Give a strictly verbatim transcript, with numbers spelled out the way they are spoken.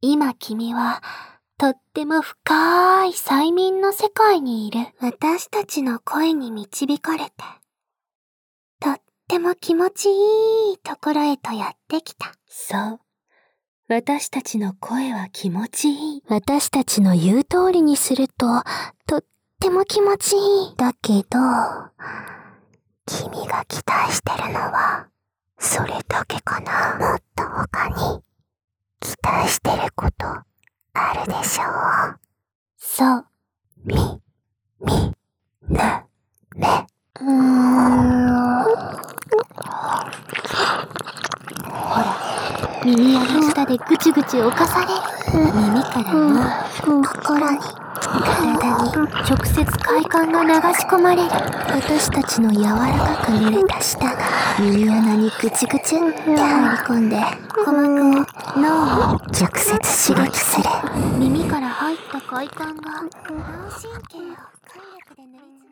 今君は、とっても深い催眠の世界にいる。私たちの声に導かれて、とっても気持ちいいところへとやってきた。そう。私たちの声は気持ちいい。私たちの言う通りにすると、とっても気持ちいい。だけど、君が期待してるのは、それだけかな。もっと他に、期待してること、あるでしょう。そう。み、み、ぬ、ね。うーん。ほら、耳輪の下でぐちぐち侵される。耳から脳、心に、体に直接快感が流し込まれる。私たちの柔らかく濡れた舌が耳穴にぐちぐちって入り込んで、鼓膜を、脳を直接刺激する。耳から入った快感が脳神経を快楽で塗りつぶす。